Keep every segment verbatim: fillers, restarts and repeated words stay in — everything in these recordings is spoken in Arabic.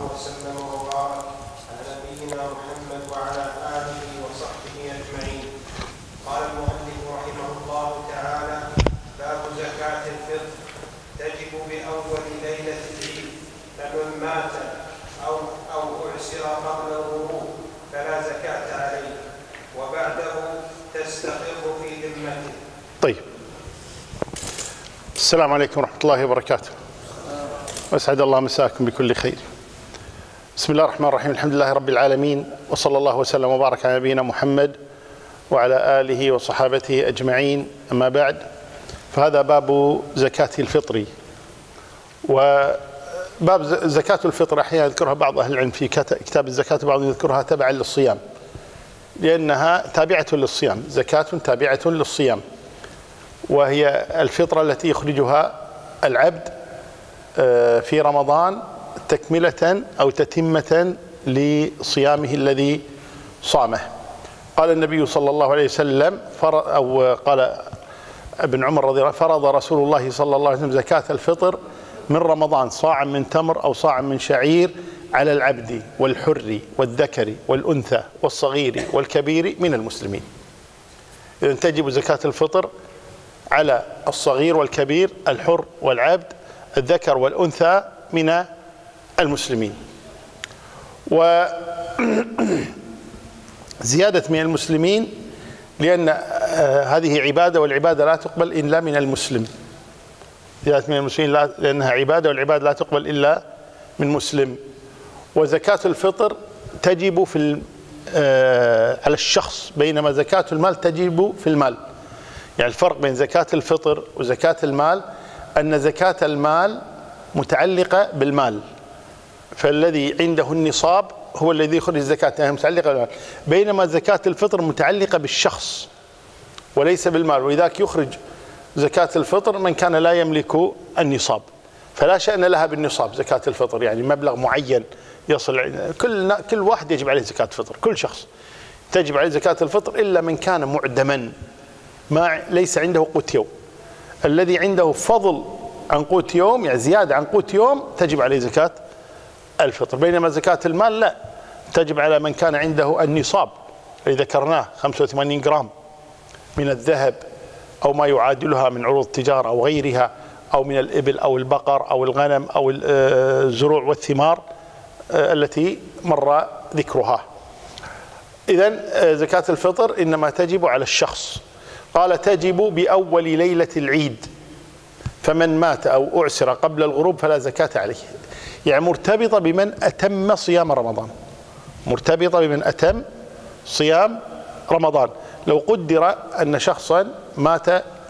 وسلم وبارك على نبينا محمد وعلى آله وصحبه أجمعين. قال المؤلف رحمه الله تعالى: باب زكاة الفطر تجب بأول ليلة العيد، فمن مات أو أو أعسر قبل الغروب فلا زكاة عليه، وبعده تستقر في ذمته. طيب، السلام عليكم ورحمة الله وبركاته، وأسعد الله مساكم بكل خير. بسم الله الرحمن الرحيم، الحمد لله رب العالمين، وصلى الله وسلم وبارك على نبينا محمد وعلى آله وصحابته أجمعين. أما بعد، فهذا باب زكاة الفطر. وباب زكاة الفطر أحيانا يذكرها بعض أهل العلم في كتاب الزكاة، بعضهم يذكرها تبعا للصيام، لأنها تابعة للصيام، زكاة تابعة للصيام، وهي الفطرة التي يخرجها العبد في رمضان تكملة أو تتمة لصيامه الذي صامه. قال النبي صلى الله عليه وسلم، أو قال ابن عمر رضي الله عنه: فرض رسول الله صلى الله عليه وسلم زكاة الفطر من رمضان صاعا من تمر أو صاعا من شعير على العبد والحر والذكر والأنثى والصغير والكبير من المسلمين. إذن تجب زكاة الفطر على الصغير والكبير، الحر والعبد، الذكر والأنثى من المسلمين. وزيادة من المسلمين لأن هذه عبادة، والعبادة لا تقبل إلا من المسلم. زيادة من المسلمين لأنها عبادة، والعبادة لا تقبل إلا من مسلم. وزكاة الفطر تجب في على الشخص، بينما زكاة المال تجب في المال. يعني الفرق بين زكاة الفطر وزكاة المال أن زكاة المال متعلقة بالمال، فالذي عنده النصاب هو الذي يخرج الزكاة، يعني متعلقة بالمال، بينما زكاة الفطر متعلقة بالشخص وليس بالمال. ولذلك يخرج زكاة الفطر من كان لا يملك النصاب، فلا شأن لها بالنصاب زكاة الفطر، يعني مبلغ معين يصل كل كل واحد يجب عليه زكاة الفطر، كل شخص تجب عليه زكاة الفطر إلا من كان معدما، ما ليس عنده قوت يوم. الذي عنده فضل عن قوت يوم، يعني زيادة عن قوت يوم، تجب عليه زكاة الفطر. بينما زكاة المال لا، تجب على من كان عنده النصاب الذي ذكرناه، خمسة وثمانين جرام من الذهب أو ما يعادلها من عروض التجارة أو غيرها، أو من الإبل أو البقر أو الغنم أو الزروع والثمار التي مر ذكرها. إذن زكاة الفطر إنما تجب على الشخص. قال: تجب بأول ليلة العيد، فمن مات أو أعسر قبل الغروب فلا زكاة عليه. يعني مرتبطة بمن أتم صيام رمضان، مرتبطة بمن أتم صيام رمضان. لو قدر أن شخصا مات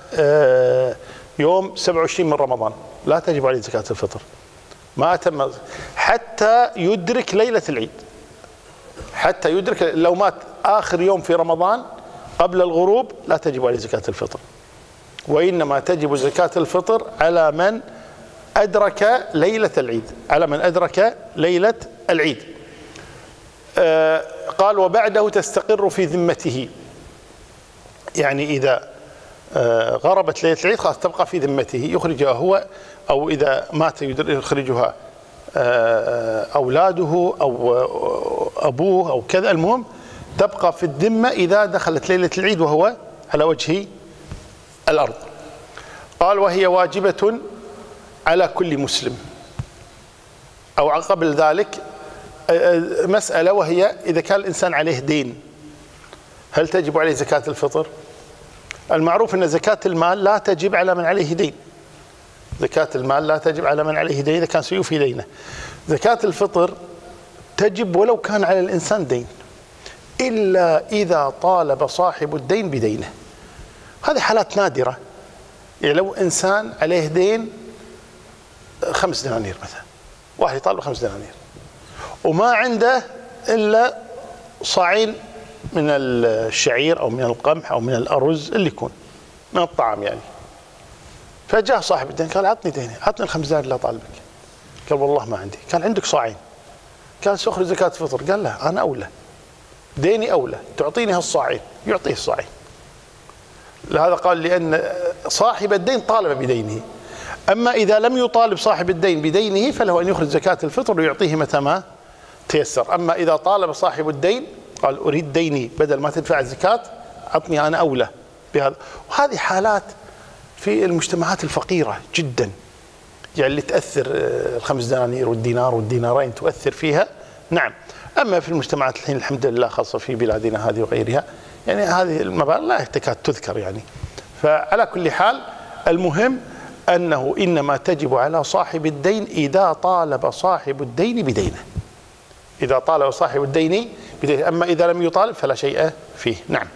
يوم سبعة وعشرين من رمضان لا تجب عليه زكاة الفطر، ما أتم حتى يدرك ليلة العيد، حتى يدرك. لو مات آخر يوم في رمضان قبل الغروب لا تجب عليه زكاة الفطر، وإنما تجب زكاة الفطر على من أدرك ليلة العيد، على من أدرك ليلة العيد. آه قال: وبعده تستقر في ذمته. يعني إذا آه غربت ليلة العيد خلاص تبقى في ذمته، يخرجها هو، أو إذا مات يخرجها آه أولاده أو أبوه أو كذا، المهم تبقى في الذمة إذا دخلت ليلة العيد وهو على وجه الأرض. قال: وهي واجبة على كل مسلم. أو قبل ذلك مسألة، وهي إذا كان الإنسان عليه دين هل تجب عليه زكاة الفطر؟ المعروف أن زكاة المال لا تجب على من عليه دين، زكاة المال لا تجب على من عليه دين إذا كان سيوفي دينه. زكاة الفطر تجب ولو كان على الإنسان دين، إلا إذا طالب صاحب الدين بدينه. هذه حالات نادرة، يعني لو إنسان عليه دين خمس دنانير مثلا، واحد يطالب خمس دنانير وما عنده إلا صاعين من الشعير أو من القمح أو من الأرز اللي يكون من الطعام يعني، فجاء صاحب الدين قال: عطني ديني، عطني الخمس دنانير اللي أطالبك. قال: والله ما عندي. قال: عندك صاعين. قال: سأخرج زكاة الفطر. قال: لا، أنا أولى، ديني أولى، تعطيني هالصاعين. يعطيه الصاعين. لهذا قال: لأن صاحب الدين طالب بدينه. أما إذا لم يطالب صاحب الدين بدينه فله أن يخرج زكاة الفطر ويعطيه متى ما تيسر. أما إذا طالب صاحب الدين قال أريد ديني بدل ما تدفع الزكاة أعطني أنا أولى بهذا. وهذه حالات في المجتمعات الفقيرة جدا، يعني اللي تأثر الخمس دنانير والدينار والدينارين تؤثر فيها. نعم. أما في المجتمعات الحين الحمد لله خاصة في بلادنا هذه وغيرها يعني هذه المبالغ لا تكاد تذكر يعني. فعلى كل حال المهم أنه إنما تجب على صاحب الدين إذا طالب صاحب الدين بدينه، إذا طالب صاحب الدين بدينه. أما إذا لم يطالب فلا شيء فيه. نعم.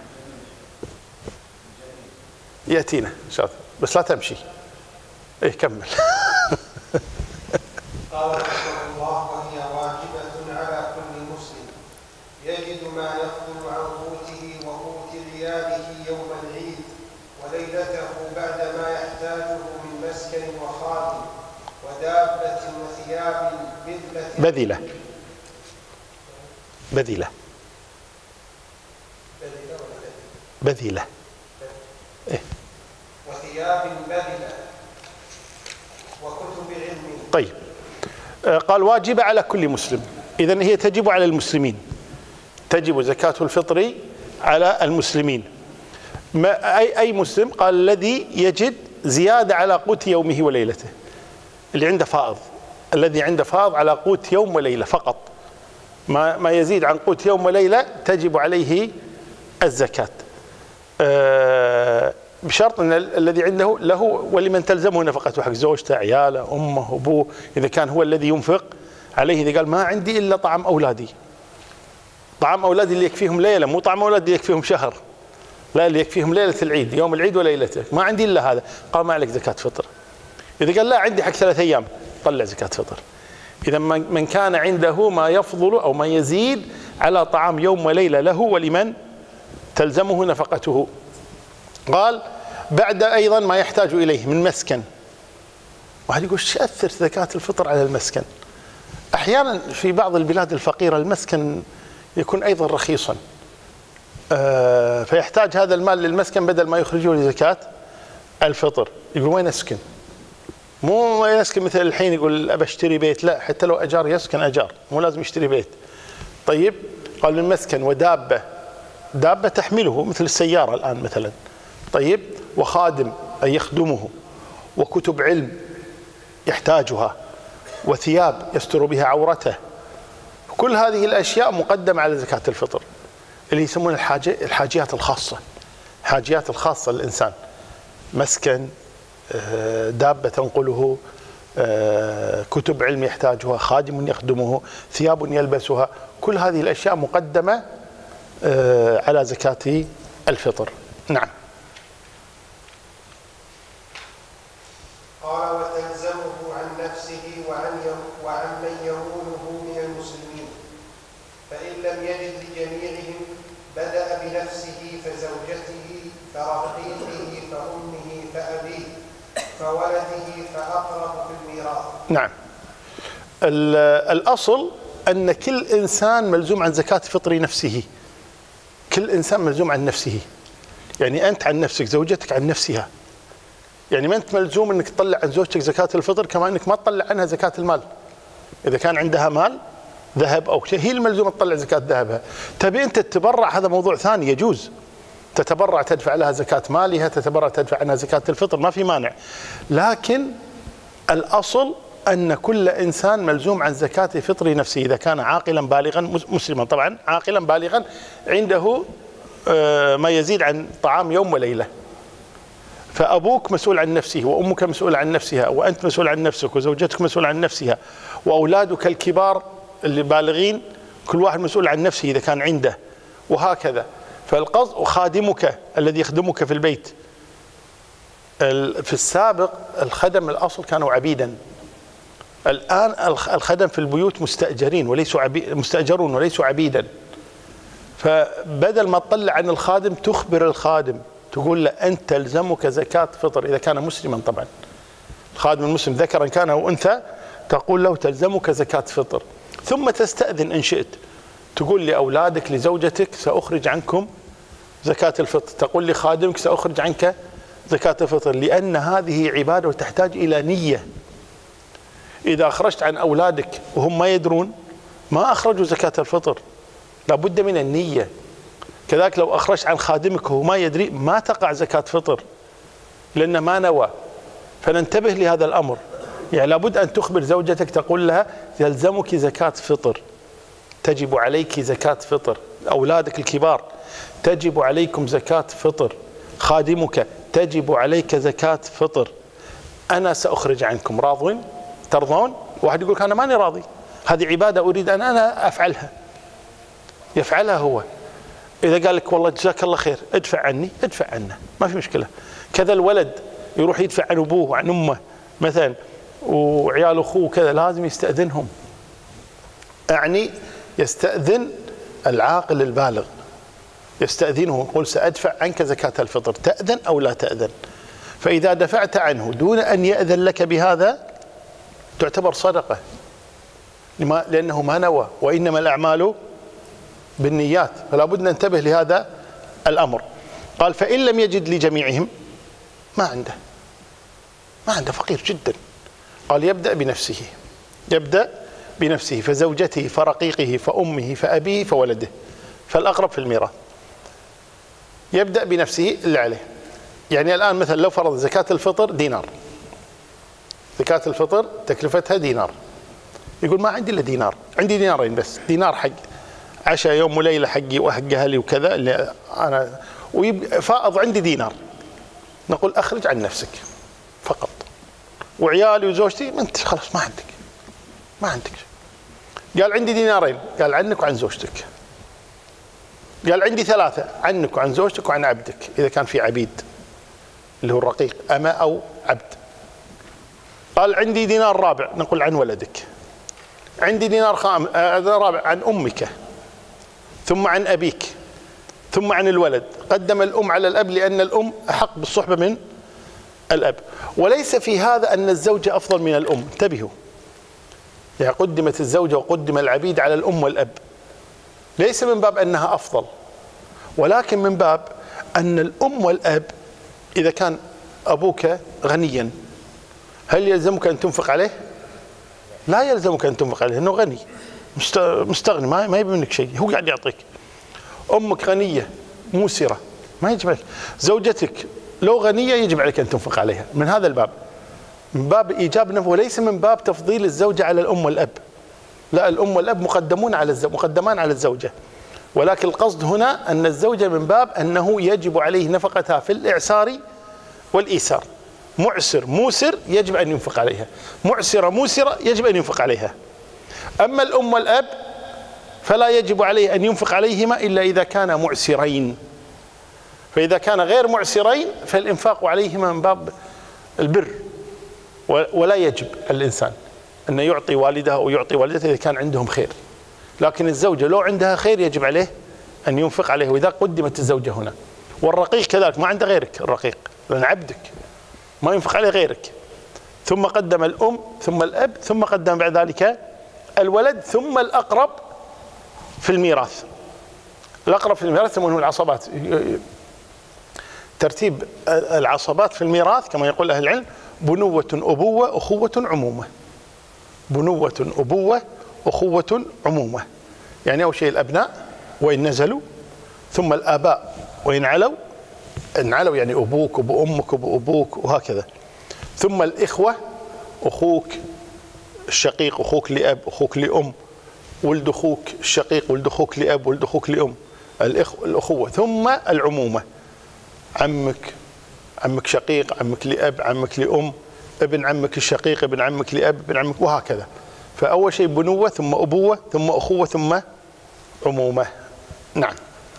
يأتينا شاطر بس لا تمشي. إيه كمل. قال رحمه الله وهي واجبة على كل مسلم يجد ما يفضل عن قوته وقوت عياله يوم العيد وليلته بعد ما يحتاجه من مسكن وخادم ودابة وثياب بذلة بذلة بذلة بذلة إيه؟ وثياب بذلة وكتب علم. طيب قال واجب على كل مسلم، إذن هي تجب على المسلمين، تجب زكاة الفطر على المسلمين. ما أي أي مسلم؟ قال الذي يجد زيادة على قوت يومه وليلته، اللي عنده فائض، الذي عنده فائض على قوت يوم وليلة فقط، ما ما يزيد عن قوت يوم وليلة تجب عليه الزكاة، أه بشرط أن الذي عنده له ولمن تلزمه نفقته حق زوجته عياله أمه أبوه، إذا كان هو الذي ينفق عليه. إذا قال ما عندي إلا طعام أولادي، طعام أولادي اللي يكفيهم ليلة، مو طعام أولادي اللي يكفيهم شهر، لا اللي يكفيهم ليلة العيد، يوم العيد وليلته، ما عندي إلا هذا، قال ما عليك زكاة فطر. إذا قال لا عندي حق ثلاث أيام طلع زكاة فطر. إذا من كان عنده ما يفضل أو ما يزيد على طعام يوم وليلة له ولمن تلزمه نفقته. قال بعد أيضا ما يحتاج إليه من مسكن. واحد يقول ايش يأثر زكاة الفطر على المسكن؟ أحيانا في بعض البلاد الفقيرة المسكن يكون أيضا رخيصا، آه فيحتاج هذا المال للمسكن بدل ما يخرجه لزكاة الفطر. يقول وين أسكن؟ مو وين أسكن مثل الحين يقول أبى أشتري بيت، لا حتى لو أجار يسكن أجار، مو لازم يشتري بيت. طيب قال من مسكن ودابة، دابة تحمله مثل السيارة الآن مثلا. طيب وخادم أي يخدمه، وكتب علم يحتاجها، وثياب يستر بها عورته. كل هذه الأشياء مقدمة على زكاة الفطر، اللي يسمون الحاجة الحاجيات الخاصة، الحاجيات الخاصة للإنسان، مسكن، دابة تنقله، كتب علم يحتاجها، خادم يخدمه، ثياب يلبسها. كل هذه الأشياء مقدمة على زكاة الفطر. نعم. قال وتلزمه عن نفسه وعن وعن من يمونه من المسلمين، فإن لم يجد لجميعهم بدأ بنفسه فزوجته فرقيقه فأمه فأبيه فولده فأقرب في الميراث. نعم. الأصل أن كل إنسان ملزوم عن زكاة فطر نفسه، كل إنسان ملزوم عن نفسه، يعني أنت عن نفسك، زوجتك عن نفسها، يعني ما أنت ملزوم أنك تطلع عن زوجتك زكاة الفطر كما أنك ما تطلع عنها زكاة المال. إذا كان عندها مال ذهب أو شيء هي الملزومة تطلع زكاة ذهبها. تبي أنت تتبرع هذا موضوع ثاني، يجوز تتبرع تدفع لها زكاة مالها، تتبرع تدفع عنها زكاة الفطر، ما في مانع. لكن الأصل أن كل إنسان ملزوم عن زكاة فطر نفسه إذا كان عاقلا بالغا مسلما، طبعا عاقلا بالغا عنده ما يزيد عن طعام يوم وليلة. فأبوك مسؤول عن نفسه، وأمك مسؤول عن نفسها، وأنت مسؤول عن نفسك، وزوجتك مسؤول عن نفسها، وأولادك الكبار اللي بالغين كل واحد مسؤول عن نفسه إذا كان عنده، وهكذا. فالقصد وخادمك الذي يخدمك في البيت. في السابق الخدم الأصل كانوا عبيدا، الآن الخدم في البيوت مستأجرين وليسوا عبيد، مستأجرون وليسوا عبيدا. فبدل ما تطلع عن الخادم تخبر الخادم تقول له أنت تلزمك زكاة فطر إذا كان مسلما، طبعا الخادم المسلم ذكرا كان أو أنثى تقول له تلزمك زكاة فطر. ثم تستأذن إن شئت، تقول لأولادك لزوجتك سأخرج عنكم زكاة الفطر، تقول لخادمك سأخرج عنك زكاة الفطر، لأن هذه عبادة وتحتاج إلى نية. إذا أخرجت عن أولادك وهم ما يدرون ما أخرجوا زكاة الفطر، لابد من النية. كذلك لو أخرجت عن خادمك وهو ما يدري ما تقع زكاة فطر لأنه ما نوى. فننتبه لهذا الأمر. يعني لابد أن تخبر زوجتك تقول لها يلزمك زكاة فطر، تجب عليك زكاة فطر، أولادك الكبار تجب عليكم زكاة فطر، خادمك تجب عليك زكاة فطر. أنا سأخرج عنكم، راضون ترضون؟ واحد يقول أنا ماني راضي، هذه عبادة أريد أن أنا أفعلها، يفعلها هو. إذا قال لك والله جزاك الله خير ادفع عني، ادفع عنه ما في مشكلة. كذا الولد يروح يدفع عن أبوه وعن أمه مثلا وعيال أخوه كذا، لازم يستأذنهم. أعني يستأذن العاقل البالغ، يستأذنه يقول سأدفع عنك زكاة الفطر، تأذن أو لا تأذن. فإذا دفعت عنه دون أن يأذن لك بهذا تعتبر صدقة، لأنه ما نوى، وإنما الأعمال بالنيات. فلا بد ننتبه لهذا الأمر. قال فإن لم يجد لجميعهم، ما عنده ما عنده فقير جدا. قال يبدأ بنفسه، يبدأ بنفسه، فزوجته فرقيقه فأمه فأبيه فولده، فالأقرب في الميراث. يبدأ بنفسه اللي عليه. يعني الآن مثلا لو فرض زكاة الفطر دينار، زكاة الفطر تكلفتها دينار، يقول ما عندي إلا دينار، عندي دينارين بس، دينار حق عشاء يوم وليلة حقي وحق أهلي وكذا اللي أنا، وفائض عندي دينار. نقول أخرج عن نفسك فقط، وعيالي وزوجتي ما أنت خلاص ما عندك ما عندك. قال عندي دينارين، قال عنك وعن زوجتك. قال عندي ثلاثة، عنك وعن زوجتك وعن عبدك إذا كان في عبيد اللي هو الرقيق أما أو عبد. قال عندي دينار رابع، نقول عن ولدك. عندي دينار خام رابع عن أمك، ثم عن أبيك، ثم عن الولد. قدم الأم على الأب لأن الأم أحق بالصحبة من الأب. وليس في هذا أن الزوجة أفضل من الأم، انتبهوا. يعني قدمت الزوجة وقدم العبيد على الأم والأب، ليس من باب أنها أفضل، ولكن من باب أن الأم والأب إذا كان أبوك غنيا هل يلزمك أن تنفق عليه؟ لا يلزمك أن تنفق عليه لأنه غني مستغني، ما يبي منك شيء، هو قاعد يعطيك. أمك غنية موسرة ما يجب عليك. زوجتك لو غنية يجب عليك أن تنفق عليها. من هذا الباب، من باب إيجاب نفقة، وليس من باب تفضيل الزوجة على الأم والأب. لا، الأم والأب مقدمون على الزوجة، مقدمان على الزوجة، ولكن القصد هنا أن الزوجة من باب أنه يجب عليه نفقتها في الإعسار والإيسار. معسر موسر يجب أن ينفق عليها، معسرة موسرة يجب أن ينفق عليها. أما الأم والأب فلا يجب عليه أن ينفق عليهما إلا إذا كانا معسرين. فإذا كان غير معسرين فالإنفاق عليهما من باب البر، ولا يجب الإنسان أن يعطي والده أو يعطي والدته إذا كان عندهم خير. لكن الزوجة لو عندها خير يجب عليه أن ينفق عليه، وإذا قدمت الزوجة هنا. والرقيق كذلك ما عنده غيرك، الرقيق لأن عبدك ما ينفق عليه غيرك. ثم قدم الأم ثم الأب ثم قدم بعد ذلك الولد ثم الأقرب في الميراث. الأقرب في الميراث يسمونه العصبات. ترتيب العصبات في الميراث كما يقول أهل العلم: بنوة أبوة أخوة عمومة. بنوة أبوة أخوة عمومة، يعني أول شيء الأبناء وإن نزلوا، ثم الآباء وإن علوا، إن علوا يعني أبوك وأبو أمك وأبو أبوك وهكذا، ثم الإخوة، أخوك الشقيق، أخوك لأب، أخوك لأم، ولد أخوك الشقيق، ولد أخوك لأب، ولد أخوك لأم، الأخوة، ثم العمومة: عمك، عمك شقيق، عمك لأب، عمك لأم، ابن عمك الشقيق، ابن عمك لأب، ابن عمك، وهكذا. فأول شيء بنوة ثم أبوة ثم أخوة ثم عمومة. نعم.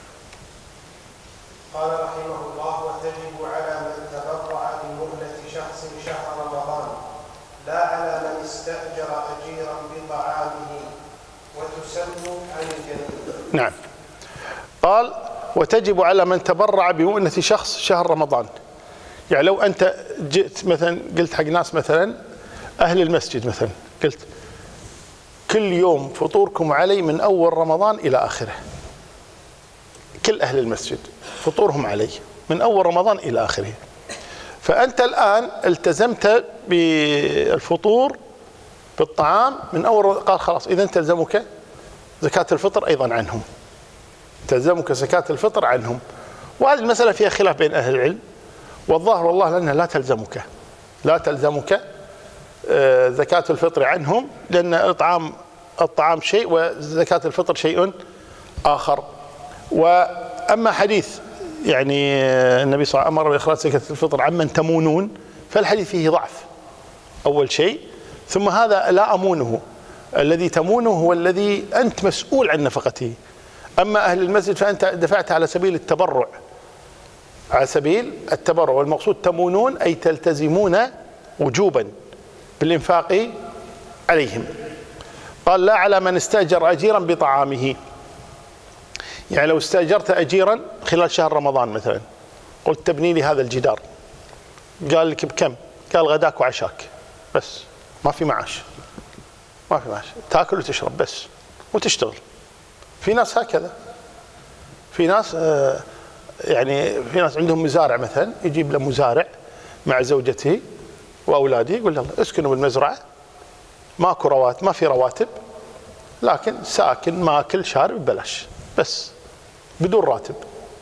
قال رحمه الله: وتجب على من تبرع بمهلة شخص شهر رمضان لا على من استأجر أجيرا بطعامه، وتسن عن الجميع. نعم. قال: وتجب على من تبرع بمؤنة شخص شهر رمضان. يعني لو أنت جئت مثلا قلت حق ناس مثلا أهل المسجد مثلا، قلت كل يوم فطوركم علي من أول رمضان إلى آخره، كل أهل المسجد فطورهم علي من أول رمضان إلى آخره. فأنت الآن التزمت بالفطور بالطعام من أول، قال خلاص إذا تلزمك زكاة الفطر أيضا عنهم، تلزمك زكاة الفطر عنهم. وهذه المسألة فيها خلاف بين أهل العلم، والظاهر والله لأنها لا تلزمك لا تلزمك زكاة الفطر عنهم، لأن الطعام الطعام شيء وزكاة الفطر شيء آخر. وأما حديث يعني النبي صلى الله عليه وسلم أمر بإخراج زكاة الفطر عمن تمونون، فالحديث فيه ضعف أول شيء، ثم هذا لا أمونه، الذي تمونه هو الذي أنت مسؤول عن نفقته. أما أهل المسجد فأنت دفعت على سبيل التبرع، على سبيل التبرع، والمقصود تمونون أي تلتزمون وجوبا بالإنفاق عليهم. قال لا على من استأجر أجيرا بطعامه، يعني لو استأجرت أجيرا خلال شهر رمضان مثلا، قلت تبني لي هذا الجدار، قال لك بكم؟ قال غداك وعشاك بس، ما في معاش، ما في معاش، تاكل وتشرب بس وتشتغل. في ناس هكذا، في ناس آه يعني في ناس عندهم مزارع مثلا، يجيب له مزارع مع زوجته واولاده، يقول له اسكنوا بالمزرعه، ماكو رواتب، ما في رواتب، لكن ساكن ماكل شارب ببلاش بس بدون راتب.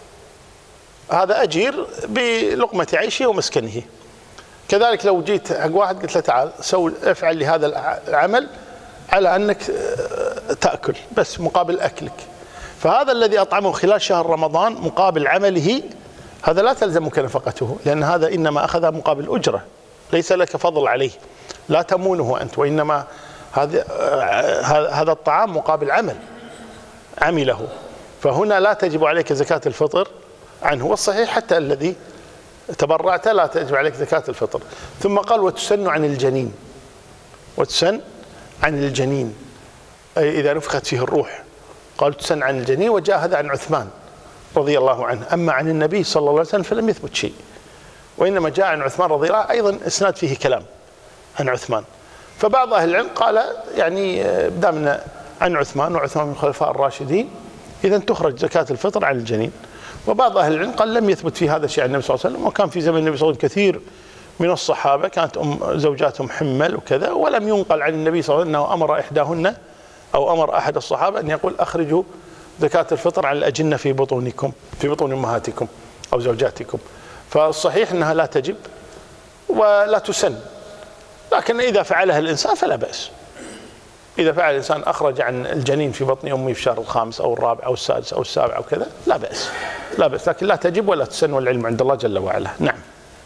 هذا اجير بلقمه عيشه ومسكنه. كذلك لو جيت حق واحد قلت له تعال سوي افعل لي هذا العمل على انك تاكل بس مقابل اكلك، فهذا الذي اطعمه خلال شهر رمضان مقابل عمله، هذا لا تلزمك نفقته، لان هذا انما اخذها مقابل اجره، ليس لك فضل عليه، لا تمونه انت، وانما هذا هذا الطعام مقابل عمل عمله، فهنا لا تجب عليك زكاة الفطر عنه. والصحيح حتى الذي تبرعت لا تجب عليك زكاة الفطر. ثم قال وتسن عن الجنين، وتسن عن الجنين أي إذا نفخت فيه الروح، قال تسن عن الجنين، وجاء هذا عن عثمان رضي الله عنه. أما عن النبي صلى الله عليه وسلم فلم يثبت شيء، وإنما جاء عن عثمان رضي الله عنه، أيضا إسناد فيه كلام عن عثمان. فبعض أهل العلم قال يعني دامنا عن عثمان، وعثمان من الخلفاء الراشدين، إذا تخرج زكاة الفطر عن الجنين. وبعض أهل العلم قال لم يثبت في هذا الشيء عن النبي صلى الله عليه وسلم، وكان في زمن النبي صلى الله عليه وسلم كثير من الصحابة كانت أم زوجاتهم حمل وكذا، ولم ينقل عن النبي صلى الله عليه وسلم أنه أمر إحداهن أو أمر أحد الصحابة أن يقول أخرجوا زكاة الفطر عن الأجنة في بطونكم، في بطون أمهاتكم أو زوجاتكم. فالصحيح أنها لا تجب ولا تسن، لكن إذا فعلها الإنسان فلا بأس. إذا فعل الإنسان أخرج عن الجنين في بطن أمه في الشهر الخامس أو الرابع أو السادس أو السابع أو كذا لا بأس، لا بأس، لكن لا تجب ولا تسن، والعلم عند الله جل وعلا. نعم.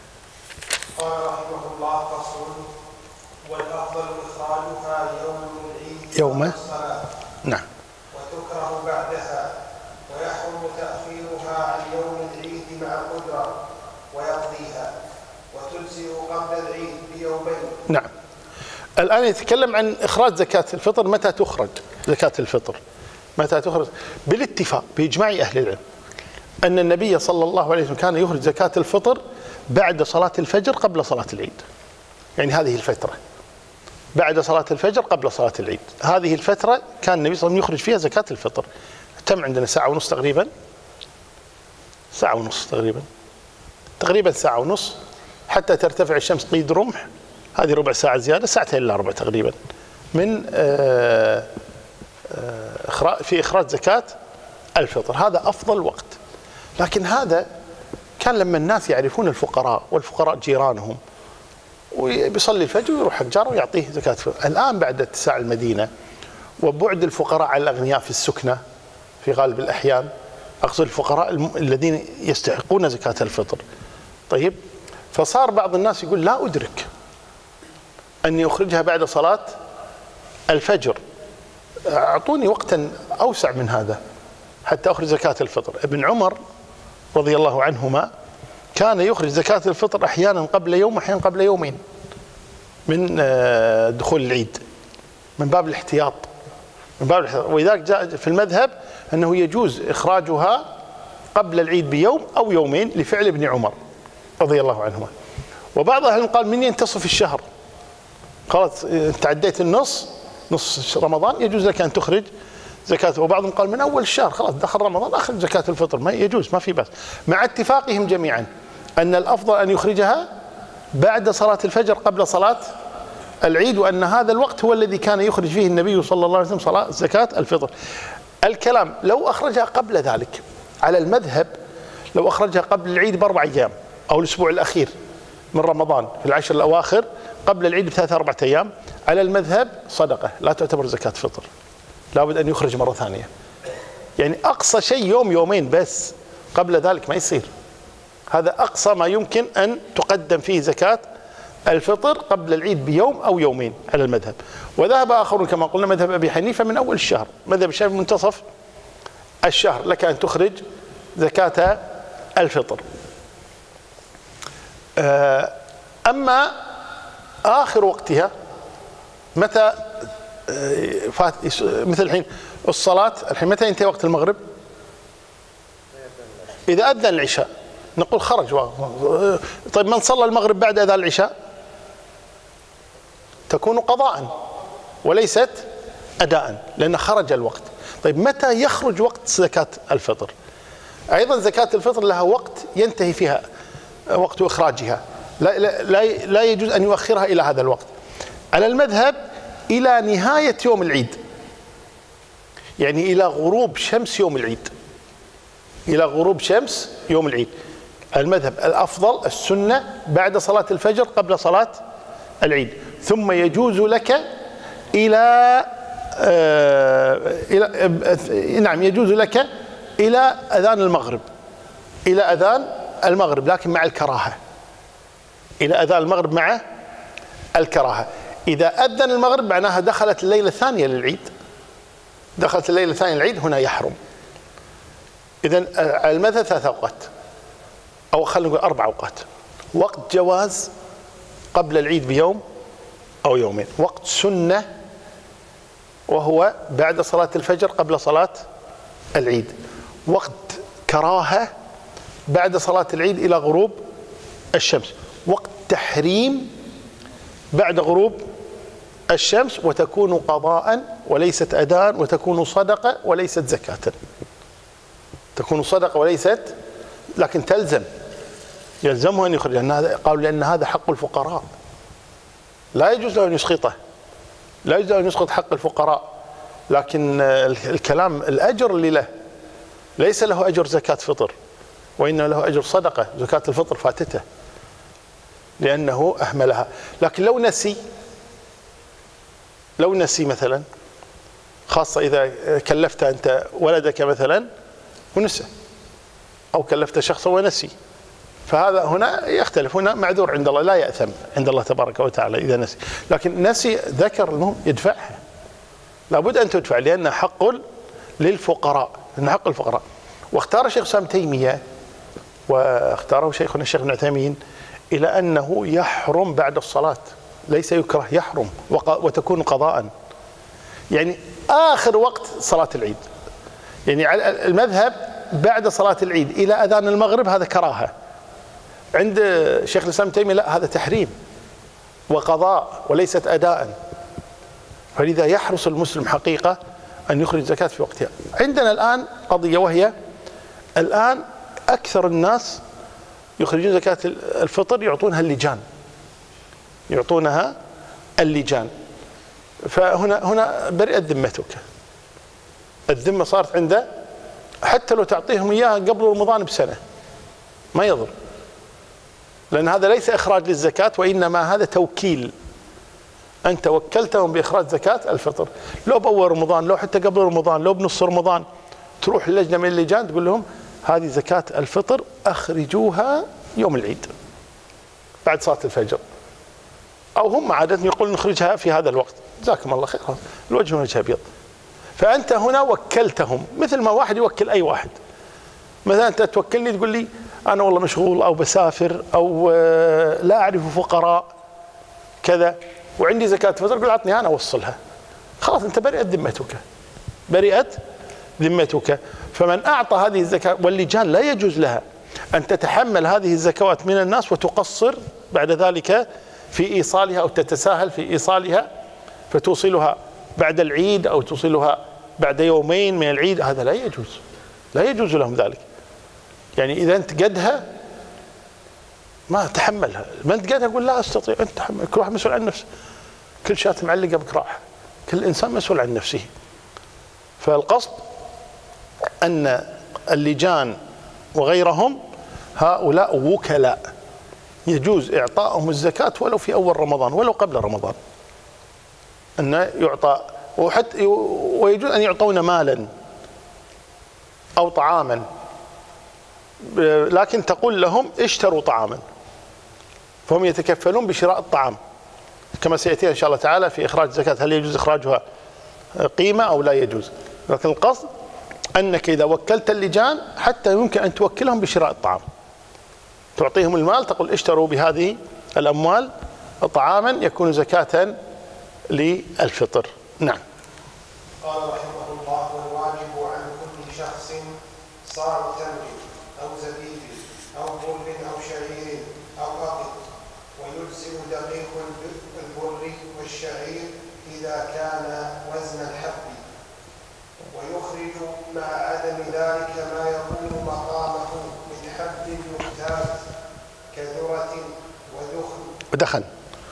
قال رحمه الله فصل والأفضل إخراجها يوم العيد يوم الصلاة، نعم، وتكره بعدها، ويحرم تأخيرها عن يوم العيد مع القدرة ويقضيها، وتجزئ قبل العيد بيومين. نعم. الآن يتكلم عن إخراج زكاة الفطر. متى تخرج زكاة الفطر؟ متى تخرج؟ بالاتفاق بإجماع أهل العلم أن النبي صلى الله عليه وسلم كان يخرج زكاة الفطر بعد صلاة الفجر قبل صلاة العيد، يعني هذه الفترة بعد صلاة الفجر قبل صلاة العيد، هذه الفترة كان النبي صلى الله عليه وسلم يخرج فيها زكاة الفطر. تم عندنا ساعة ونص تقريبا، ساعة ونص تقريبا تقريبا ساعة ونص حتى ترتفع الشمس قيد رمح، هذه ربع ساعة زيادة، ساعتين إلا ربع تقريبا من في إخراج زكاة الفطر. هذا أفضل وقت. لكن هذا كان لما الناس يعرفون الفقراء، والفقراء جيرانهم، وبيصلي الفجر ويروح حق جاره ويعطيه زكاة الفطر. الآن بعد اتساع المدينة وبعد الفقراء عن الأغنياء في السكنة في غالب الأحيان، أقصد الفقراء الذين يستحقون زكاة الفطر، طيب، فصار بعض الناس يقول لا أدرك أني أخرجها بعد صلاة الفجر، أعطوني وقتا أوسع من هذا حتى أخرج زكاة الفطر. ابن عمر رضي الله عنهما كان يخرج زكاة الفطر أحيانا قبل يوم أحيانا قبل يومين من دخول العيد، من باب الاحتياط، من باب الاحتياط. ولذلك جاء في المذهب أنه يجوز إخراجها قبل العيد بيوم أو يومين لفعل ابن عمر رضي الله عنهما. وبعض أهل قال من ينتصف الشهر، خلاص تعديت النص، نص رمضان يجوز لك أن تخرج زكاة. وبعضهم قال من أول الشهر خلاص دخل رمضان أخرج زكاة الفطر، ما يجوز، ما في بأس، مع اتفاقهم جميعا أن الأفضل أن يخرجها بعد صلاة الفجر قبل صلاة العيد، وأن هذا الوقت هو الذي كان يخرج فيه النبي صلى الله عليه وسلم صلاة زكاة الفطر. الكلام لو أخرجها قبل ذلك على المذهب، لو أخرجها قبل العيد بأربع أيام أو الأسبوع الأخير من رمضان في العشر الأواخر قبل العيد بثلاثة أربعة أيام، على المذهب صدقة لا تعتبر زكاة فطر، لابد أن يخرج مرة ثانية. يعني أقصى شيء يوم يومين بس، قبل ذلك ما يصير. هذا أقصى ما يمكن أن تقدم فيه زكاة الفطر قبل العيد بيوم أو يومين على المذهب. وذهب آخرون كما قلنا مذهب أبي حنيفة من أول الشهر، مذهب الشافعي منتصف الشهر لك أن تخرج زكاة الفطر. أما آخر وقتها متى فات، مثل الحين الصلاة الحين متى ينتهي وقت المغرب؟ إذا أذن العشاء نقول خرج. طيب من صلى المغرب بعد أذان العشاء تكون قضاء وليست أداء لأن خرج الوقت. طيب متى يخرج وقت زكاة الفطر؟ أيضا زكاة الفطر لها وقت ينتهي فيها وقت إخراجها، لا, لا, لا يجوز أن يؤخرها إلى هذا الوقت. على المذهب إلى نهاية يوم العيد، يعني إلى غروب شمس يوم العيد، إلى غروب شمس يوم العيد. المذهب الأفضل السنة بعد صلاة الفجر قبل صلاة العيد، ثم يجوز لك إلى آه إلى آه نعم يجوز لك إلى أذان المغرب، إلى أذان المغرب لكن مع الكراهة، إلى أذان المغرب مع الكراهة. إذا أذن المغرب معناها دخلت الليلة الثانية للعيد، دخلت الليلة الثانية للعيد هنا يحرم. إذن المذهب ثلاث أوقات أو خلينا نقول أربع أوقات: وقت جواز قبل العيد بيوم أو يومين، وقت سنة وهو بعد صلاة الفجر قبل صلاة العيد، وقت كراهة بعد صلاة العيد إلى غروب الشمس، وقت تحريم بعد غروب الشمس، وتكون قضاء وليست أداء، وتكون صدقة وليست زكاة. تكون صدقة وليست، لكن تلزم، يلزمه أن يخرج، قالوا لأن هذا حق الفقراء لا يجوز له أن يسقطه، لا يجوز له أن يسقط حق الفقراء. لكن الكلام الأجر اللي له ليس له أجر زكاة فطر، وإنما له أجر صدقة. زكاة الفطر فاتته لأنه أهملها. لكن لو نسي، لو نسي مثلا، خاصة إذا كلفت أنت ولدك مثلا ونسى، أو كلفت شخصا ونسي، فهذا هنا يختلف، هنا معذور عند الله، لا يأثم عند الله تبارك وتعالى إذا نسي. لكن نسي ذكر المهم يدفعها، لابد أن تدفع لأنها حق للفقراء، لأنها حق الفقراء. واختار الشيخ سام تيمية واختاره شيخنا الشيخ ابن عثيمين إلى أنه يحرم بعد الصلاة، ليس يكره، يحرم وتكون قضاء، يعني آخر وقت صلاة العيد. يعني على المذهب بعد صلاة العيد إلى أذان المغرب هذا كراهة، عند شيخ الإسلام ابن تيمية لا، هذا تحريم وقضاء وليست أداء. فلذا يحرص المسلم حقيقة أن يخرج زكاة في وقتها. عندنا الآن قضية، وهي الآن أكثر الناس يخرجون زكاة الفطر يعطونها اللجان، يعطونها اللجان. فهنا هنا برئت ذمتك، الذمة صارت عنده، حتى لو تعطيهم إياها قبل رمضان بسنة ما يضر، لأن هذا ليس إخراج للزكاة، وإنما هذا توكيل، أنت وكلتهم بإخراج زكاة الفطر. لو بأول رمضان، لو حتى قبل رمضان، لو بنص رمضان، تروح اللجنة من اللجان تقول لهم هذه زكاة الفطر أخرجوها يوم العيد بعد صلاة الفجر، أو هم عادة يقول نخرجها في هذا الوقت، جزاكم الله خير، الوجه وجه أبيض. فأنت هنا وكلتهم مثل ما واحد يوكل أي واحد. مثلا أنت توكلني تقول لي أنا والله مشغول أو بسافر أو لا أعرف فقراء كذا وعندي زكاة فطر، قل عطني أنا أوصلها، خلاص أنت برئت ذمتك، برئت ذمتك. فمن أعطى هذه الزكاة، واللجان لا يجوز لها أن تتحمل هذه الزكوات من الناس وتقصر بعد ذلك في إيصالها أو تتساهل في إيصالها، فتوصلها بعد العيد أو توصلها بعد يومين من العيد، هذا لا يجوز، لا يجوز لهم ذلك. يعني إذا أنت قدها ما تحملها، ما انت قاعد اقول لا استطيع، انت تحمل، كل واحد مسؤول عن نفسه، كل شاة معلقه بكراعها، كل انسان مسؤول عن نفسه. فالقصد ان اللجان وغيرهم هؤلاء وكلاء يجوز اعطائهم الزكاة ولو في اول رمضان ولو قبل رمضان، انه يعطى، وحتى ويجوز ان يعطون مالا او طعاما، لكن تقول لهم اشتروا طعاما، فهم يتكفلون بشراء الطعام كما سيأتي إن شاء الله تعالى في إخراج الزكاة، هل يجوز إخراجها قيمة أو لا يجوز. لكن القصد أنك إذا وكلت اللجان حتى يمكن أن توكلهم بشراء الطعام، تعطيهم المال، تقول اشتروا بهذه الأموال طعاما يكون زكاة للفطر. نعم. قال رحمه الله: والواجب عن كل شخص صاع تمر أو زبيب أو بر أو شعير أو قطط، ويجزئ دقيق البر والشعير إذا كان وزن الحب، ويخرج مع عدم ذلك ما يكون مقامه من حب يختات كذرة ودخن ودخن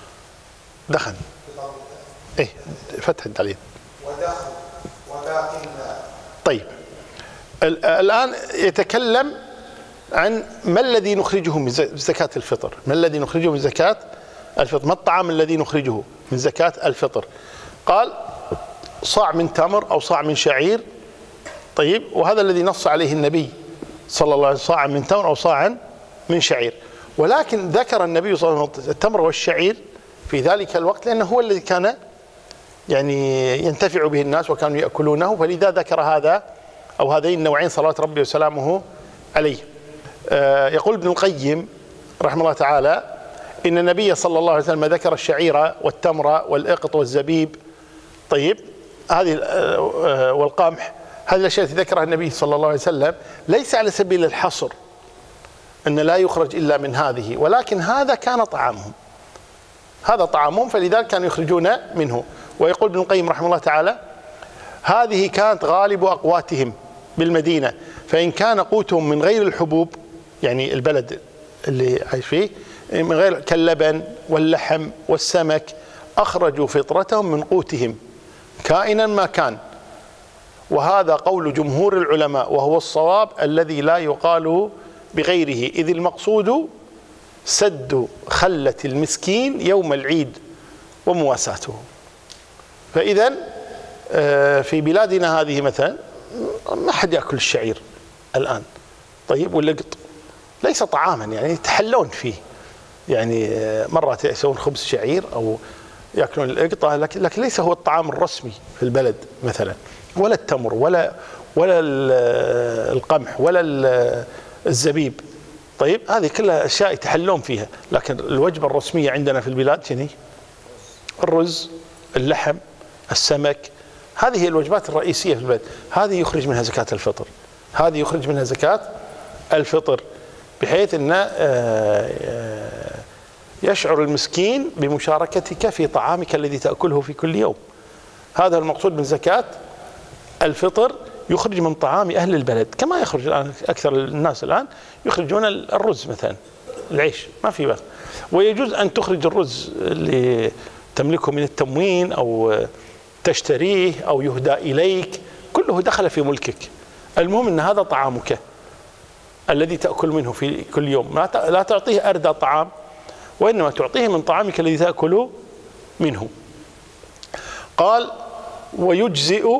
دخن ايه فتح الدليل ودخن وباقي الماء. طيب الآن يتكلم عن ما الذي نخرجه من زكاة الفطر، ما الذي نخرجه من زكاة الفطر، ما الطعام الذي نخرجه من زكاة الفطر. قال صاع من تمر أو صاع من شعير. طيب، وهذا الذي نص عليه النبي صلى الله عليه وسلم، صاع من تمر أو صاع من شعير. ولكن ذكر النبي صلى الله عليه وسلم التمر والشعير في ذلك الوقت لأنه هو الذي كان يعني ينتفع به الناس وكانوا يأكلونه، فلذا ذكر هذا أو هذين النوعين صلوات ربي وسلامه عليه. آه يقول ابن القيم رحمه الله تعالى إن النبي صلى الله عليه وسلم ذكر الشعير والتمر والإقط والزبيب، طيب هذه آه والقمح، هذه الأشياء التي ذكرها النبي صلى الله عليه وسلم ليس على سبيل الحصر أن لا يخرج إلا من هذه، ولكن هذا كان طعامهم، هذا طعامهم، فلذلك كانوا يخرجون منه. ويقول ابن القيم رحمه الله تعالى هذه كانت غالب أقواتهم بالمدينة، فإن كان قوتهم من غير الحبوب، يعني البلد اللي عايش فيه، من غير كاللبن واللحم والسمك، أخرجوا فطرتهم من قوتهم كائنا ما كان. وهذا قول جمهور العلماء وهو الصواب الذي لا يقال بغيره، إذ المقصود سد خلة المسكين يوم العيد ومواساته. فإذا في بلادنا هذه مثلا ما حد يأكل الشعير الآن، طيب، واللقط ليس طعاما يعني يتحلون فيه، يعني مرات يسوون خبز شعير أو يأكلون القطة، لكن, لكن ليس هو الطعام الرسمي في البلد مثلا، ولا التمر ولا ولا القمح ولا الزبيب. طيب هذه كلها أشياء يتحلون فيها، لكن الوجبة الرسمية عندنا في البلاد شنو؟ الرز، اللحم، السمك، هذه هي الوجبات الرئيسية في البلد، هذه يخرج منها زكاة الفطر، هذه يخرج منها زكاة الفطر، بحيث أن يشعر المسكين بمشاركتك في طعامك الذي تأكله في كل يوم. هذا المقصود من زكاة الفطر، يخرج من طعام أهل البلد، كما يخرج الآن أكثر الناس الآن يخرجون الرز مثلا، العيش ما في بس. ويجوز أن تخرج الرز اللي تملكه من التموين أو تشتريه أو يهدى إليك، كله دخل في ملكك، المهم أن هذا طعامك الذي تأكل منه في كل يوم، لا تعطيه أردى طعام، وإنما تعطيه من طعامك الذي تأكل منه. قال ويجزئ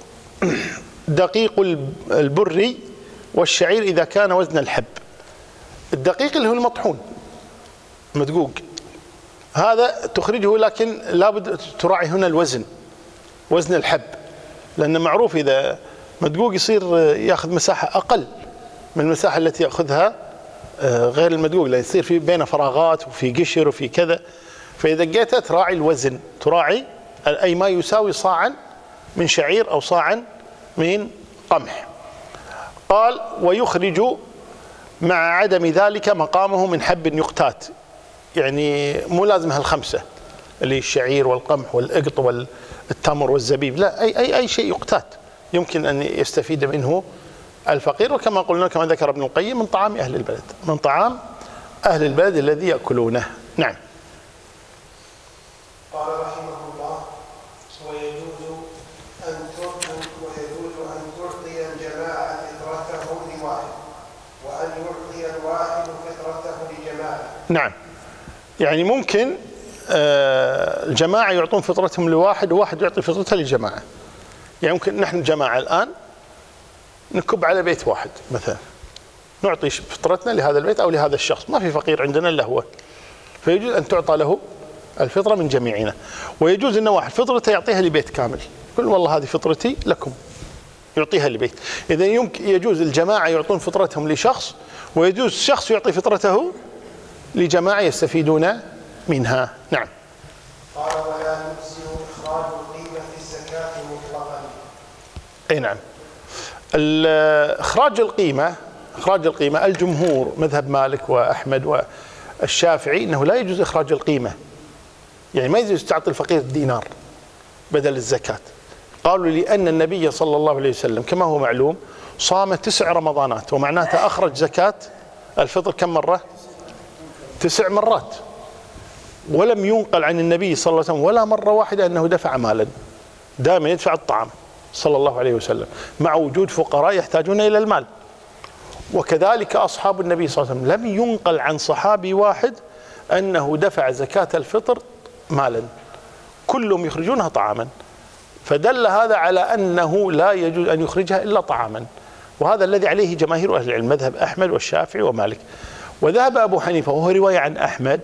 دقيق البر والشعير إذا كان وزن الحب. الدقيق اللي هو المطحون مدقوق، هذا تخرجه، لكن لابد تراعي هنا الوزن، وزن الحب، لأن معروف إذا مدقوق يصير يأخذ مساحة أقل من المساحة التي يأخذها غير المدقوق، لأن يصير في بين فراغات وفي قشر وفي كذا، فإذا جيت تراعي الوزن، تراعي أي ما يساوي صاعا من شعير أو صاعا من قمح. قال ويخرج مع عدم ذلك مقامه من حب يقتات، يعني مو لازم هالخمسة اللي الشعير والقمح والإقط والتمر والزبيب، لا، أي أي أي شيء يقتات يمكن أن يستفيد منه الفقير. وكما قلنا كما ذكر ابن القيم من طعام أهل البلد، من طعام أهل البلد الذي يأكلونه. نعم. قال رحمه الله: ويجوز أن ويجوز أن تعطي الجماعة فطرته لواحد، وأن يعطي الواحد فطرته لجماعة. نعم، يعني ممكن الجماعة يعطون فطرتهم لواحد وواحد يعطي فطرته للجماعة. يعني ممكن نحن جماعة الآن نكب على بيت واحد مثلا، نعطي فطرتنا لهذا البيت أو لهذا الشخص، ما في فقير عندنا إلا هو، فيجوز أن تعطى له الفطرة من جميعنا. ويجوز أن واحد فطرته يعطيها لبيت كامل، يقول والله هذه فطرتي لكم، يعطيها لبيت. إذا يمكن يجوز الجماعة يعطون فطرتهم لشخص، ويجوز شخص يعطي فطرته لجماعة يستفيدون منها. نعم. قال: ولا يجزئ إخراج القيمة في الزكاة مطلقا. أي نعم. إخراج القيمة إخراج القيمة الجمهور مذهب مالك وأحمد والشافعي أنه لا يجوز إخراج القيمة، يعني ما يجوز تعطي الفقير دينار بدل الزكاة. قالوا لأن النبي صلى الله عليه وسلم كما هو معلوم صام تسع رمضانات، ومعناته أخرج زكاة الفطر كم مرة؟ تسع مرات، ولم ينقل عن النبي صلى الله عليه وسلم ولا مرة واحدة أنه دفع مالا، دائما يدفع الطعام صلى الله عليه وسلم، مع وجود فقراء يحتاجون إلى المال. وكذلك أصحاب النبي صلى الله عليه وسلم لم ينقل عن صحابي واحد أنه دفع زكاة الفطر مالا، كلهم يخرجونها طعاما، فدل هذا على أنه لا يجوز أن يخرجها إلا طعاما. وهذا الذي عليه جماهير أهل العلم، مذهب أحمد والشافعي ومالك. وذهب أبو حنيفة وهو رواية عن أحمد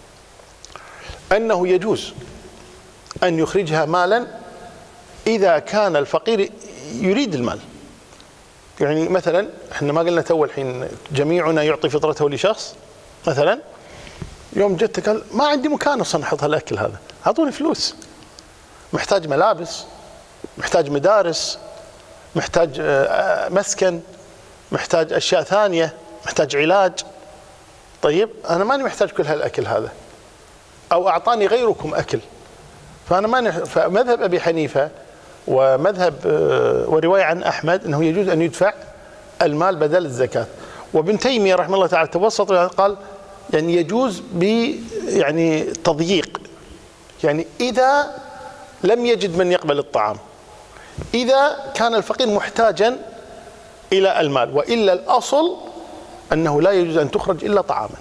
أنه يجوز أن يخرجها مالا إذا كان الفقير يريد المال. يعني مثلا احنا ما قلنا تو الحين جميعنا يعطي فطرته لشخص، مثلا يوم جت قال ما عندي مكان اصلا احط هالاكل هذا، اعطوني فلوس، محتاج ملابس، محتاج مدارس، محتاج مسكن، محتاج اشياء ثانيه، محتاج علاج. طيب انا ماني محتاج كل هالاكل هذا، او اعطاني غيركم اكل، فانا ماني. فمذهب ابي حنيفه ومذهب ورواية عن أحمد أنه يجوز أن يدفع المال بدل الزكاة. وابن تيمية رحمه الله تعالى توسط قال يعني يجوز ب يعني تضييق، يعني إذا لم يجد من يقبل الطعام، إذا كان الفقير محتاجا إلى المال، وإلا الأصل أنه لا يجوز أن تخرج إلا طعاما.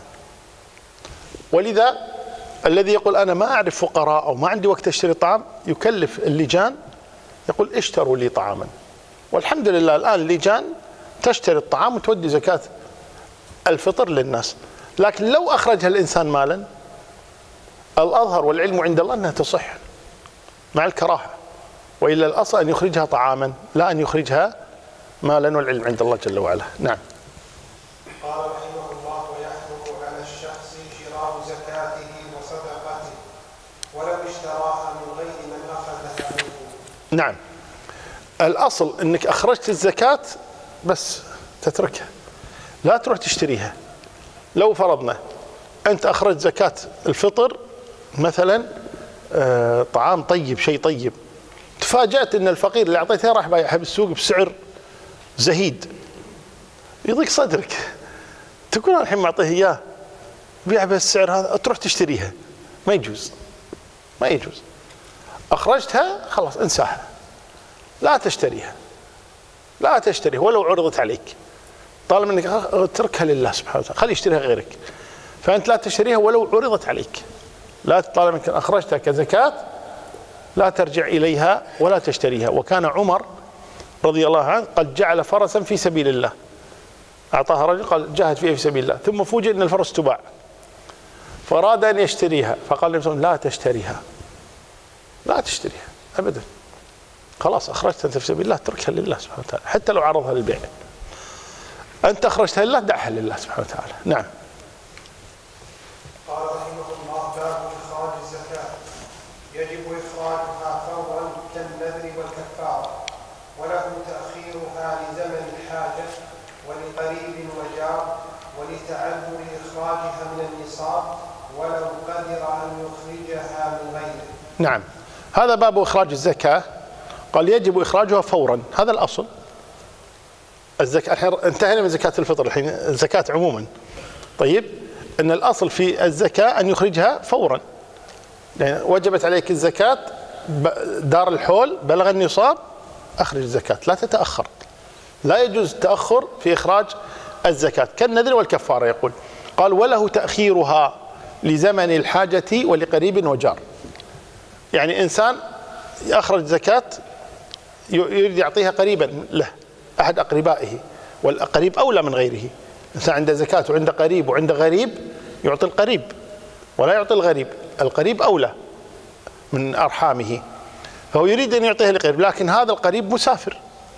ولذا الذي يقول أنا ما أعرف فقراء أو ما عندي وقت أشتري طعام يكلف اللجان، يقول اشتروا لي طعاما. والحمد لله الآن اللجان تشتري الطعام وتودي زكاة الفطر للناس. لكن لو أخرجها الإنسان مالا، الأظهر والعلم عند الله أنها تصح مع الكراهة، وإلا الأصل أن يخرجها طعاما لا أن يخرجها مالا، والعلم عند الله جل وعلا. نعم. قال رحمه الله: ويحرم على الشخص شراء زكاته وصدقته ولو اشتراها من غير من أخذها منه. نعم. الأصل أنك أخرجت الزكاة بس تتركها، لا تروح تشتريها. لو فرضنا أنت أخرجت زكاة الفطر مثلا آه طعام طيب، شيء طيب، تفاجأت أن الفقير اللي أعطيته راح بايعها بالسوق بسعر زهيد، يضيق صدرك، تكون الحين معطيه إياه بيع بهالسعر هذا، تروح تشتريها، ما يجوز، ما يجوز. أخرجتها خلاص انساها، لا تشتريها، لا تشتريها ولو عرضت عليك، طالما انك اتركها لله سبحانه وتعالى، خلي يشتريها غيرك، فأنت لا تشتريها ولو عرضت عليك، لا طالما انك أخرجتها كزكاة لا ترجع إليها ولا تشتريها. وكان عمر رضي الله عنه قد جعل فرسا في سبيل الله، أعطاها رجل قال جاهد فيها في سبيل الله، ثم فوجئ أن الفرس تباع، فأراد أن يشتريها، فقال النبي صلى الله عليه وسلم لا تشتريها، لا تشتريها أبدا، خلاص أخرجتها أنت في سبيل الله اتركها لله سبحانه وتعالى، حتى لو عرضها للبيع، أنت أخرجتها لله دعها لله سبحانه وتعالى. نعم. قال رحمه الله: باب إخراج الزكاة. يجب إخراجها فورا كالنذر والكفارة، وله تأخيرها لزمن الحاجة ولقريب وجار ولتعذر إخراجها من النصاب ولو قدر أن يخرجها من غيره. نعم. هذا باب إخراج الزكاة. قال يجب إخراجها فورا، هذا الأصل. الزكاة الحين انتهينا من زكاة الفطر، الحين الزكاة عموما. طيب أن الأصل في الزكاة أن يخرجها فورا، يعني وجبت عليك الزكاة دار الحول بلغ النصاب أخرج الزكاة، لا تتأخر، لا يجوز التأخر في إخراج الزكاة كالنذر والكفارة. يقول قال وله تأخيرها لزمن الحاجة ولقريب وجار. يعني إنسان أخرج زكاة يريد يعطيها قريبا له أحد أقربائه، والقريب أولى من غيره. إنسان عنده زكاة وعنده قريب وعنده غريب يعطي القريب ولا يعطي الغريب، القريب أولى من أرحامه، فهو يريد أن يعطيها لقريب، لكن هذا القريب مسافر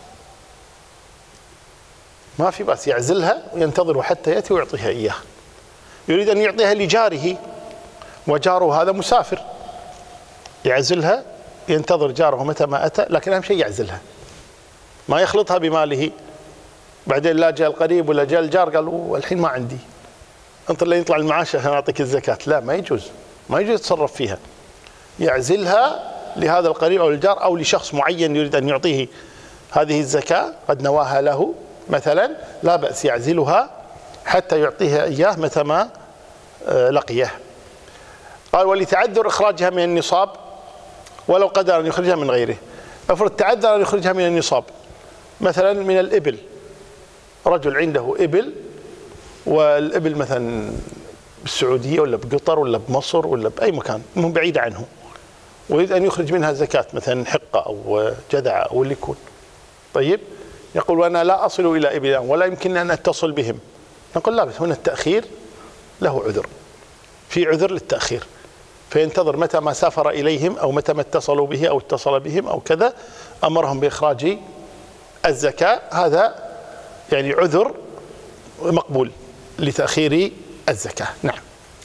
ما في بأس يعزلها وينتظر حتى يأتي ويعطيها إياها. يريد أن يعطيها لجاره وجاره هذا مسافر، يعزلها ينتظر جاره متى ما أتى، لكن أهم شيء يعزلها ما يخلطها بماله. بعدين لا جاء القريب ولا جاء الجار قال والحين ما عندي انطر لين يطلع المعاش عشان أعطيك الزكاة، لا ما يجوز، ما يجوز يتصرف فيها. يعزلها لهذا القريب أو الجار أو لشخص معين يريد أن يعطيه هذه الزكاة قد نواها له مثلا، لا بأس يعزلها حتى يعطيها إياه متى ما لقيه. قال ولتعذر إخراجها من النصاب ولو قدر أن يخرجها من غيره. افرض تعذر أن يخرجها من النصاب مثلا من الإبل، رجل عنده إبل والإبل مثلا بالسعودية ولا بقطر ولا بمصر ولا بأي مكان المهم بعيدة عنه، ويريد أن يخرج منها زكاة مثلا حقة أو جذعة أو اللي يكون. طيب يقول وأنا لا أصل إلى إبل ولا يمكن أن أتصل بهم، نقول لا بس هنا التأخير له عذر، في عذر للتأخير، فينتظر متى ما سافر إليهم أو متى ما اتصلوا به أو اتصل بهم أو كذا أمرهم بإخراج الزكاة، هذا يعني عذر مقبول لتأخير الزكاة. نعم.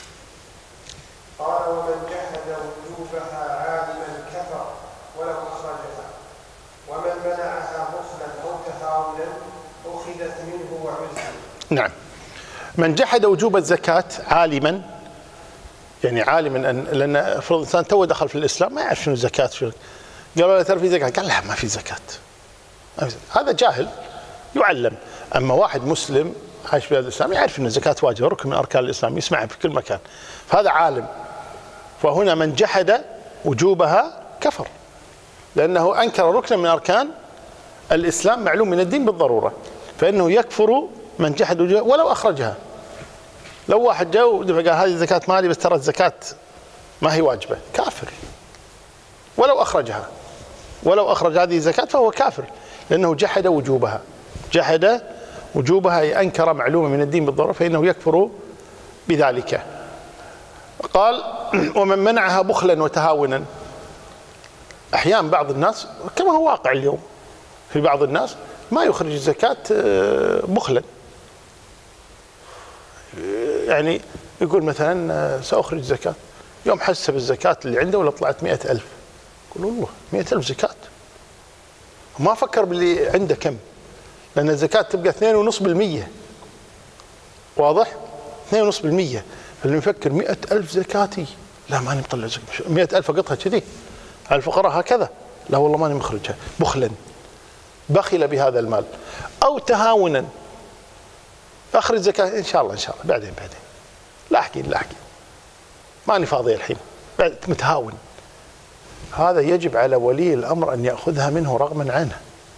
قال ومن جحد وجوبها عالما كفر ولو أخرجها، ومن منعها بخلا أو تهاونا أخذت منه وعزل. نعم. من جحد وجوب الزكاة عالما، يعني عالما أن لأن افرض إنسان تو دخل في الإسلام ما يعرف شنو الزكاة، شنو قالوا له ترى في زكاة، قال لا ما في زكاة، هذا جاهل يعلم. أما واحد مسلم عايش في بلاد الإسلام يعرف أن الزكاة واجبة ركن من أركان الإسلام، يسمعها في كل مكان، فهذا عالم. فهنا من جحد وجوبها كفر، لأنه أنكر ركنا من أركان الإسلام معلوم من الدين بالضرورة، فإنه يكفر من جحد وجوبها ولو أخرجها. لو واحد جاء قال هذه الزكاة مالي بس ترى الزكاة ما هي واجبة، كافر ولو أخرجها، ولو أخرج هذه الزكاة فهو كافر، لأنه جحد وجوبها، جحد وجوبها أي أنكر معلومة من الدين بالضرورة، فإنه يكفر بذلك. قال ومن منعها بخلا وتهاونا. أحيانا بعض الناس كما هو واقع اليوم في بعض الناس ما يخرج الزكاة بخلا، يعني يقول مثلا سأخرج زكاة، يوم حسب الزكاة اللي عنده ولا طلعت مئة ألف، يقول والله مئة ألف زكاة، ما فكر باللي عنده كم، لأن الزكاة تبقى اثنين ونص بالمية، واضح؟ اثنين ونص بالمية، فاللي يفكر مئة ألف زكاتي، لا ماني مطلع زكاة، مئة ألف أقطها كذي على الفقراء هكذا، لا والله ماني مخرجها، بخلا بخل بهذا المال، أو تهاونا أخرج زكاة إن شاء الله إن شاء الله بعدين بعدين لاحقين لاحقين ماني فاضي الحين، بعد متهاون. هذا يجب على ولي الأمر أن يأخذها منه رغما عنه،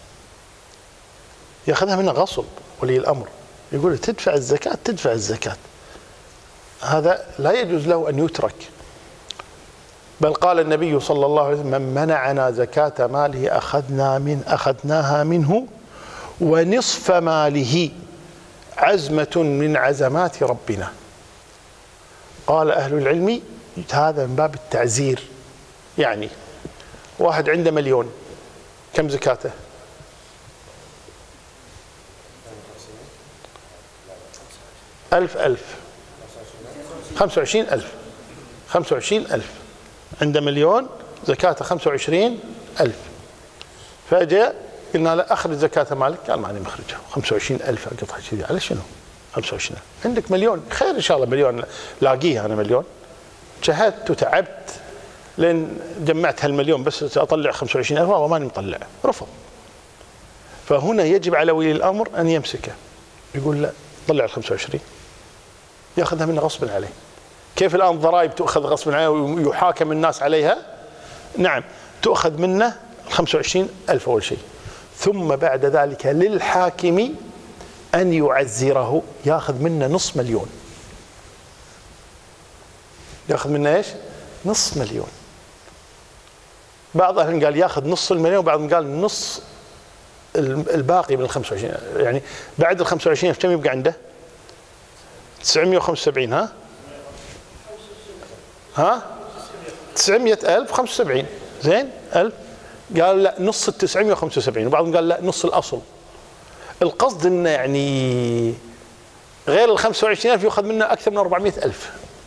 يأخذها منه غصب. ولي الأمر يقول تدفع الزكاة تدفع الزكاة، هذا لا يجوز له أن يترك. بل قال النبي صلى الله عليه وسلم من منعنا زكاة ماله أخذنا من أخذناها منه ونصف ماله عزمة من عزمات ربنا. قال أهل العلم هذا من باب التعزير، يعني واحد عنده مليون كم زكاته؟ ألف ألف خمسة وعشرين ألف خمسة وعشرين ألف عنده مليون زكاته خمسة وعشرين ألف، فجاء قلنا له أخرج زكاة مالك، قال ماني مخرجها، خمسة وعشرين ألف أقطعها كذي على شنو؟ خمسة وعشرين ألف عندك مليون، خير إن شاء الله مليون لاقيها أنا مليون، جهدت وتعبت لين جمعت هالمليون بس أطلع خمسة وعشرين ألف والله ماني مطلع، رفض. فهنا يجب على ولي الأمر أن يمسكه، يقول لا طلع ال خمسة وعشرين ياخذها منه غصبا عليه. كيف الآن ضرائب تؤخذ غصبا عليه ويحاكم الناس عليها؟ نعم، تؤخذ منه خمسة وعشرين ألف أول شيء، ثم بعد ذلك للحاكم أن يعزره، ياخذ منه نصف مليون. ياخذ منه ايش؟ نصف مليون. بعض أهل قال ياخذ نصف المليون، وبعضهم قال نص الباقي من ال خمسة وعشرين، يعني بعد ال خمسة وعشرين كم يبقى عنده؟ تسعمئة وخمسة وسبعين. ها؟ ها؟ تسعمئة ألف خمسة وسبعين. زين؟ ألف. قال لا، نص ال تسعمئة وخمسة وسبعين، وبعضهم قال لا، نص الأصل. القصد انه يعني غير ال خمسة وعشرين ألف يؤخذ منه أكثر من أربعمئة ألف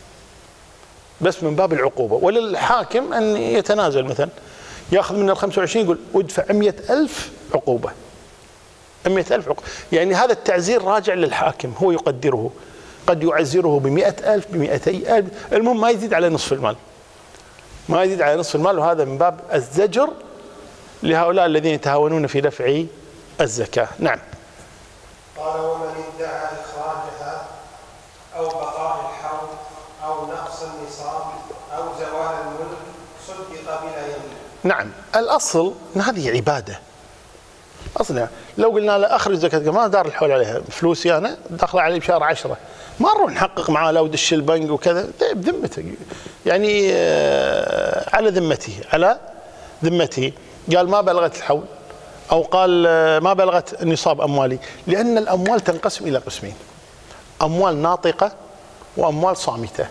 بس من باب العقوبة. وللحاكم أن يتنازل، مثلا ياخذ منه ال خمسة وعشرين يقول ادفع مئة ألف عقوبة، مئة ألف عقوبة. يعني هذا التعزير راجع للحاكم، هو يقدره، قد يعزره بمئة ألف بمئتي ألف، المهم ما يزيد على نصف المال، ما يزيد على نصف المال. وهذا من باب الزجر لهؤلاء الذين يتهاونون في دفع الزكاة. نعم. قال ومن ادعى إخراجها أو بقاء الحول أو نقص النصاب أو زوال الملك صدق بلا يمين. نعم، الأصل أن هذه عبادة. أصلا لو قلنا له أخرج زكاة ما دار الحول عليها، فلوسي أنا داخله علي بشهر عشرة، ما نروح نحقق معاه لو دش البنك وكذا، بذمته يعني على ذمته، على ذمته. قال ما بلغت الحول، أو قال ما بلغت نصاب أموالي، لأن الأموال تنقسم إلى قسمين: أموال ناطقة وأموال صامتة.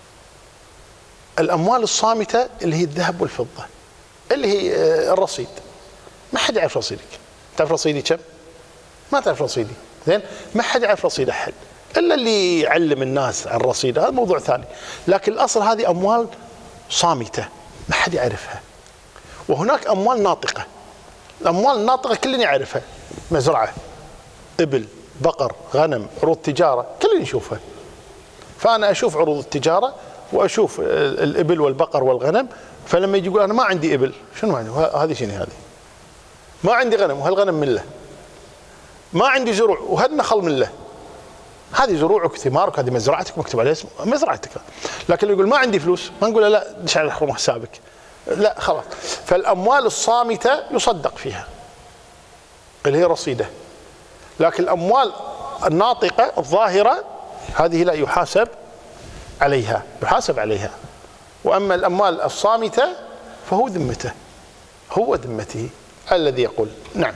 الأموال الصامتة اللي هي الذهب والفضة، اللي هي الرصيد، ما حد يعرف رصيدك. تعرف رصيدي كم؟ ما تعرف رصيدي، زين؟ ما حد يعرف رصيد أحد إلا اللي يعلم الناس عن رصيد، هذا موضوع ثاني. لكن الأصل هذه أموال صامتة ما حد يعرفها. وهناك أموال ناطقة. الأموال الناطقة كلنا يعرفها: مزرعة، إبل، بقر، غنم، عروض تجارة، كلنا نشوفها. فأنا أشوف عروض التجارة وأشوف الإبل والبقر والغنم، فلما يجي يقول أنا ما عندي إبل، شنو معنى هذه؟ شنو هذه؟ ما عندي غنم، وهالغنم من له. ما عندي زروع، وهالنخل من له. هذه زروعك، ثمارك، هذه مزرعتك، مكتوب عليها اسم مزرعتك. لكن يقول ما عندي فلوس، ما نقول لا دش على حسابك، لا خلاص. فالأموال الصامتة يصدق فيها اللي هي رصيده، لكن الأموال الناطقة الظاهرة هذه لا يحاسب عليها، يحاسب عليها. وأما الأموال الصامتة فهو ذمته، هو ذمته الذي يقول. نعم.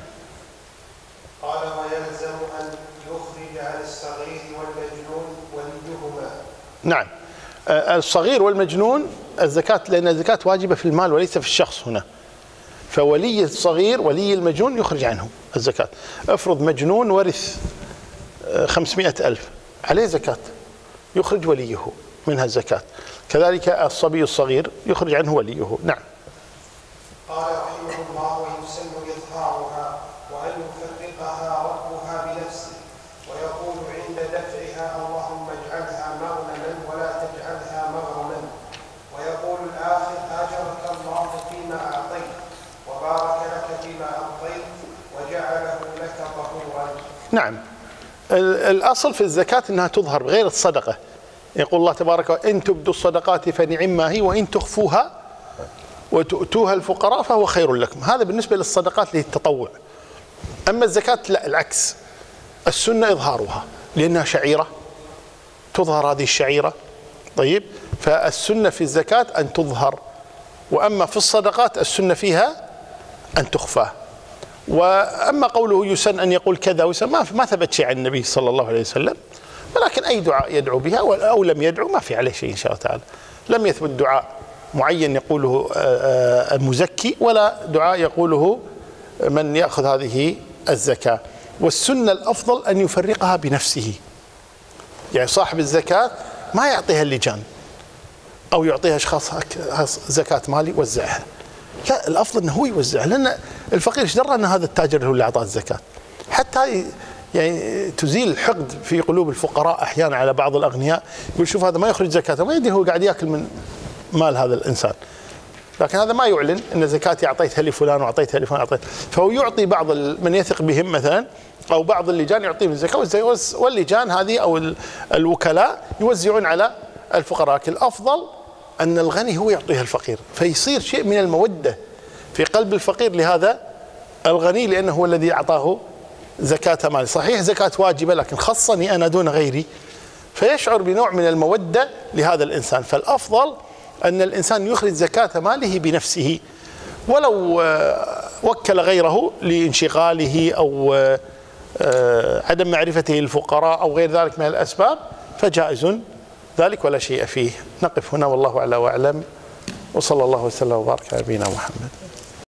قال ويلزم أن يخرج عن الصغير والمجنون وليهما. نعم، الصغير والمجنون الزكاة، لأن الزكاة واجبة في المال وليس في الشخص هنا. فولي الصغير ولي المجنون يخرج عنه الزكاة. افرض مجنون ورث خمسمائة ألف، عليه زكاة، يخرج وليه منها الزكاة. كذلك الصبي الصغير يخرج عنه وليه. نعم. قال رحمه الله ويسن إظهارها وأن يفرقها ربها بنفسه، ويقول عند دفعها اللهم اجعلها مغنما ولا تجعلها مغرما، ويقول الآخر آجرك الله فيما أعطيت وبارك لك فيما أعطيت وجعله لك طهورا. نعم، الأصل في الزكاة أنها تظهر بغير الصدقة. يقول الله تبارك: إن تبدوا الصدقات فنعما هي وإن تخفوها وتؤتوها الفقراء فهو خير لكم. هذا بالنسبة للصدقات اللي التطوع. أما الزكاة لا، العكس، السنة إظهارها لأنها شعيرة، تظهر هذه الشعيرة. طيب، فالسنة في الزكاة أن تظهر، وأما في الصدقات السنة فيها أن تخفى. وأما قوله يسن أن يقول كذا ويسن، ما ما ثبت شيء عن النبي صلى الله عليه وسلم، ولكن أي دعاء يدعو بها أو لم يدعو ما في عليه شيء إن شاء الله تعالى. لم يثبت دعاء معين يقوله المزكي ولا دعاء يقوله من يأخذ هذه الزكاة. والسنة الأفضل أن يفرقها بنفسه، يعني صاحب الزكاة ما يعطيها اللجان أو يعطيها أشخاص زكاة مالي وزعها، لا، الأفضل أنه هو يوزعها، لأن الفقير ايش درى أن هذا التاجر هو اللي أعطاه الزكاة. حتى يعني تزيل الحقد في قلوب الفقراء أحيانا على بعض الأغنياء، يقول شوف هذا ما يخرج زكاة، ما يدري هو قاعد يأكل من مال هذا الإنسان. لكن هذا ما يعلن ان زكاتي اعطيتها لفلان واعطيتها لفلان اعطيت، فهو يعطي بعض من يثق بهم مثلا او بعض اللجان يعطيهم الزكاه، واللجان هذه او الوكلاء يوزعون على الفقراء. لكن الافضل ان الغني هو يعطيها الفقير، فيصير شيء من الموده في قلب الفقير لهذا الغني لانه هو الذي اعطاه زكاه مال. صحيح زكاه واجبه لكن خصني انا دون غيري، فيشعر بنوع من الموده لهذا الانسان. فالافضل ان الانسان يخرج زكاه ماله بنفسه، ولو وكل غيره لانشغاله او عدم معرفته للفقراء او غير ذلك من الاسباب فجائز ذلك ولا شيء فيه. نقف هنا والله اعلى واعلم، وصلى الله وسلم وبارك على نبينا محمد.